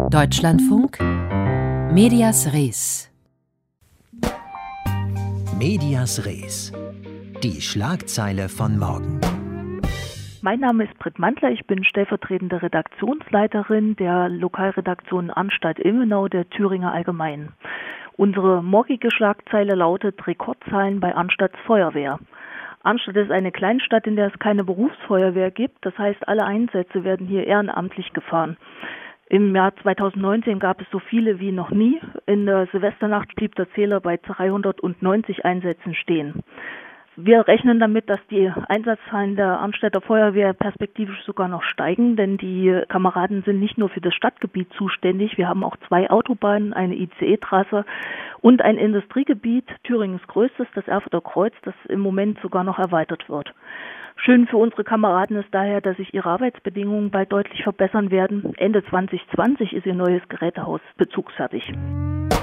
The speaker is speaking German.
Deutschlandfunk Medias Res. Medias Res. Die Schlagzeile von morgen. Mein Name ist Britt Mandler, ich bin stellvertretende Redaktionsleiterin der Lokalredaktion Arnstadt-Ilmenau der Thüringer Allgemeinen. Unsere morgige Schlagzeile lautet Rekordzahlen bei Arnstadts Feuerwehr. Arnstadt ist eine Kleinstadt, in der es keine Berufsfeuerwehr gibt. Das heißt, alle Einsätze werden hier ehrenamtlich gefahren. Im Jahr 2019 gab es so viele wie noch nie. In der Silvesternacht blieb der Zähler bei 390 Einsätzen stehen. Wir rechnen damit, dass die Einsatzzahlen der Arnstädter Feuerwehr perspektivisch sogar noch steigen, denn die Kameraden sind nicht nur für das Stadtgebiet zuständig. Wir haben auch 2 Autobahnen, eine ICE-Trasse und ein Industriegebiet, Thüringens größtes, das Erfurter Kreuz, das im Moment sogar noch erweitert wird. Schön für unsere Kameraden ist daher, dass sich ihre Arbeitsbedingungen bald deutlich verbessern werden. Ende 2020 ist ihr neues Gerätehaus bezugsfertig.